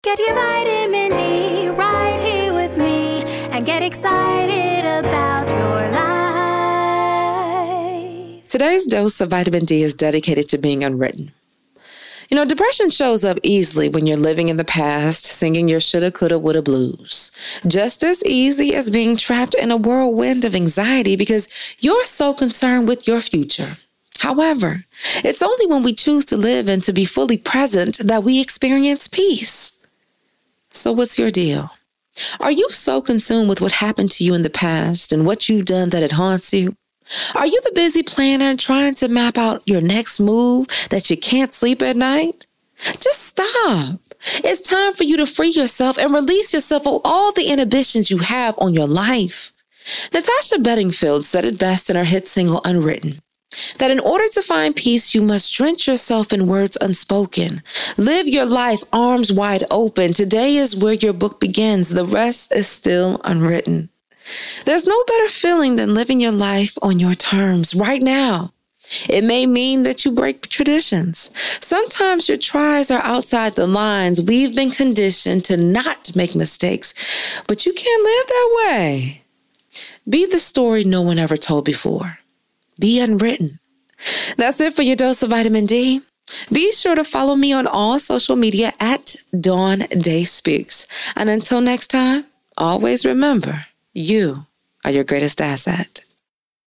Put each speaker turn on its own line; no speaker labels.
Get your vitamin D right here with me and get excited about your life.
Today's dose of vitamin D is dedicated to being unwritten. You know, depression shows up easily when you're living in the past, singing your shoulda, coulda, woulda blues. Just as easy as being trapped in a whirlwind of anxiety because you're so concerned with your future. However, it's only when we choose to live and to be fully present that we experience peace. So what's your deal? Are you so consumed with what happened to you in the past and what you've done that it haunts you? Are you the busy planner trying to map out your next move that you can't sleep at night? Just stop. It's time for you to free yourself and release yourself of all the inhibitions you have on your life. Natasha Bedingfield said it best in her hit single, Unwritten, that in order to find peace, you must drench yourself in words unspoken. Live your life arms wide open. Today is where your book begins. The rest is still unwritten. There's no better feeling than living your life on your terms right now. It may mean that you break traditions. Sometimes your tries are outside the lines. We've been conditioned to not make mistakes, but you can't live that way. Be the story no one ever told before. Be unwritten. That's it for your dose of vitamin D. Be sure to follow me on all social media at Dawn Day Speaks. And until next time, always remember, you are your greatest asset.